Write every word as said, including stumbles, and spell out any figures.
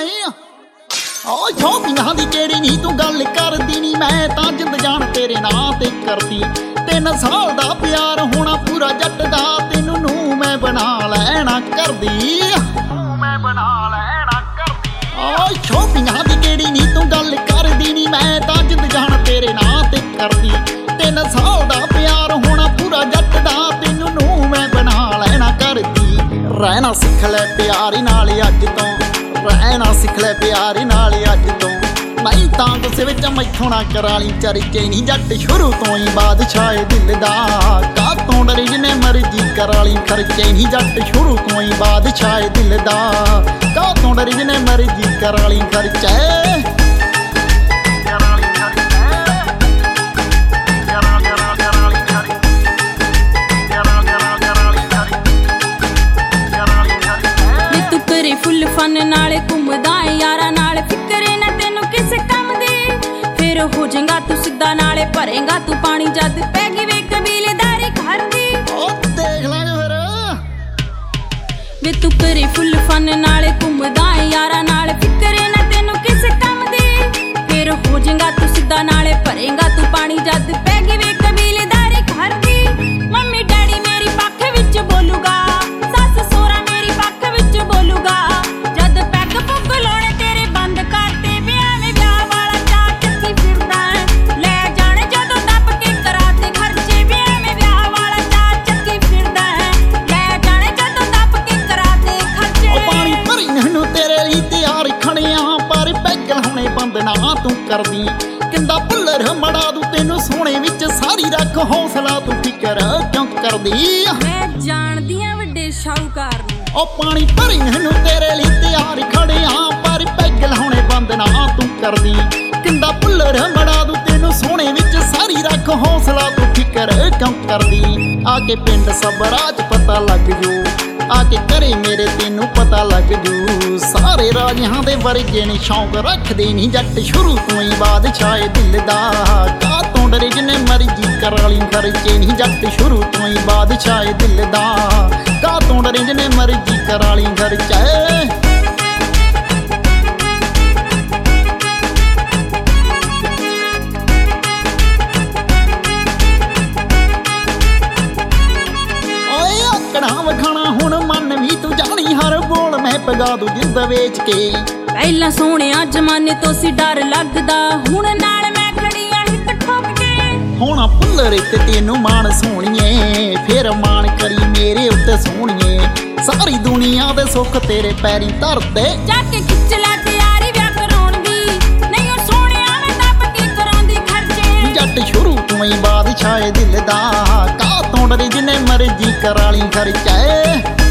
ओ शौकियां दी केड़ी नी तू गल करदी नी, मैं तां जिंद जान तेरे नां ते करदी। तीन साल दा प्यार होना पूरा जट दा, तेनू नू मैं बना लैना करदी, मैं बना लैना करदी। ओ शौकियां दी केड़ी नी तू गल करदी नी, मैं तां जिंद जान तेरे नां ते करदी। तीन साल दा प्यार होना पूरा जट दा, तेनू नू मैं बना लैना करदी। रहना सिख ले प्यारी नाल अज तों, रहना सिख ले प्यारी नाल अज तों, नहीं तां गुस्से विच मैथों ना कराली चरचे नी जट शुरू तो ही बादशाह दिल दा। कातों डरी जिन्ने मर्जी कराली खर्चे नी जट शुरू तो ही बादशाह दिल दा। कातों डरी जिन्ने मर्जी कराली खर्चे। फुल फन नाले घूमदा यारा नाल, फिक्र ना तेनू किस कम दी। फिर हो जाएगा तू सिद्धा नाले भरेगा तू पानी, जद पैगी वे कबीलेदारी घर दी। देख लांगे फिर वे तू करे फुल फन नाले घूमदा यारा नाल, फिक्र ना तेनू किस कम दी। फिर हो जाएगा तू सिद्धा नाले भरेगा तू पानी, जद पैगी वे कबीलेदारी घर दी। मम्मी डैडी मेरी पक्ष विच बोलूगा, सस सोहरा मेरी पक्ष विच बोलूगा। ना तू करदी किंदा भुल्लर मड़ा दू, तेनू सोने विच सारी रख हौसला, तू फिकर क्यों करदी। मैं जानदी हां वड्डे शाहूकार नू, ओ पानी भरी नू तेरे लिए तैयार खड़े हां, पर पैग लाउणे बंद ना तू करदी। किंदा भुल्लर मड़ा दू, तेनू सोने विच सारी रख हौसला, तू फिकर क्यों करदी। आके पिंड सबराज पता लग जू, आके करे मेरे तेनू पता लग जू। सारे राजियां दे वर्गे ने शौक रखदे नी जट शुरू तो ही बादशाह दिल दा। कातों डरे जिन्ने मर्जी कराली खर्चे नी जट शुरू तो ही बादशाह दिल दा। कातों डरे जिन्ने मर्जी कराली खर्चे। पगा दू जिंद वेच के, पहला सोने जमाने तो सी डर लगदा, हुण नाल मैं खड़ी आ हिक ठोक के। होना भुल्लर ते तेनू मान सोहणीए, फिर मान करी मेरे उत्ते सोहणीए। सारी दुनिया दे सुख तेरे पैरी धरदे, जाके खिच लै तैयारी व्याह कराउण दी। नहीं ओ सोहणिया मैं दब के कराउंदी खर्चे, जट शुरू तो ही बादशाह दिल दा। कातों डरे जिन्ने मर्जी कराली खर्चे।